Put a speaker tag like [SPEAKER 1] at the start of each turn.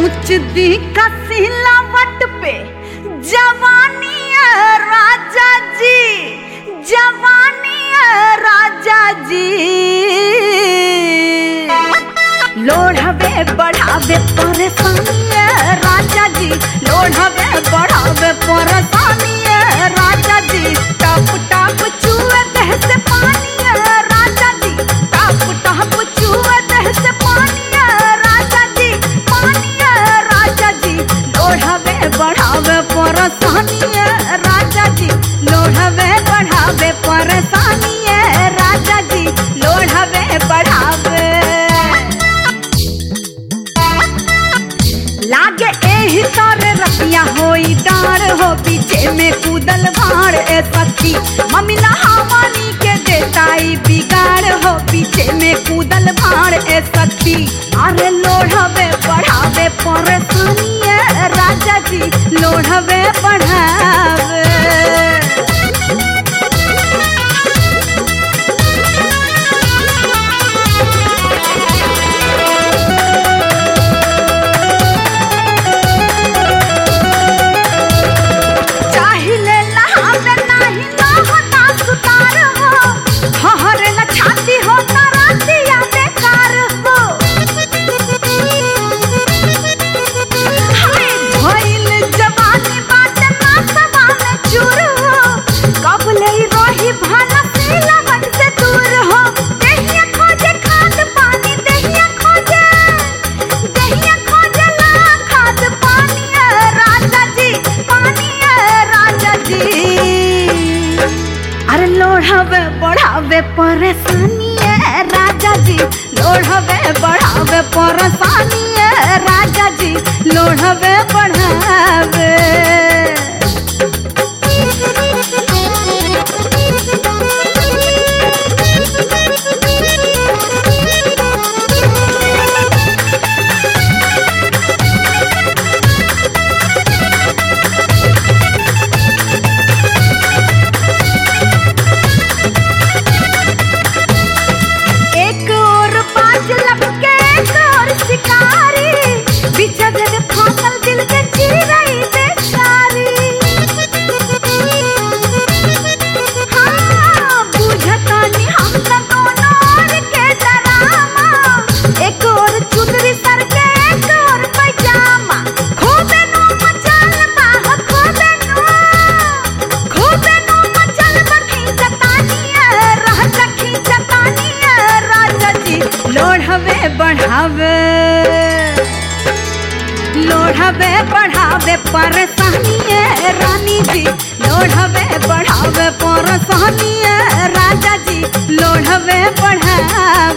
[SPEAKER 1] ऊंच दी का सिलावट पे जवानी है राजा जी, जवानी है राजा जी। लोढ़वे बढ़ावे परेशानी है राजा जी, लोढ़वे बढ़ावे परेशानी है राजा जी। टप टप चूहे देह से पानी है राजा जी, टप टप चूहे देह से पानी है राजा जी, पानी है राजा जी। लोढ़वे बढ़ावे परेशानी है राजा जी, लोढ़वे बढ़ावे परेशानी है राजा जी, लोढ़वे बढ़ावे। लागे एही तारे रतिया होई डार हो, पीछे में कूदल भाड़ ए सखी। मम्मी नहावानी के देताई बिगाड़ हो, पीछे में कूदल भाड़ ए सखी। अरे लोढ़वे बढ़ावे परेशानी है राजा जी, लोढ़वे बढ़ावे। लोढ़वे बढ़ावे परेशानी है राजा जी, लोढ़वे बढ़ावे परेशानी है राजा जी, लोढ़वे बढ़ावे। लोढ़वे बढ़ावे, लोढ़वे बढ़ावे परेशानी है रानी जी, लोढ़वे बढ़ावे परेशानी है राजा जी, लोढ़वे बढ़ावे।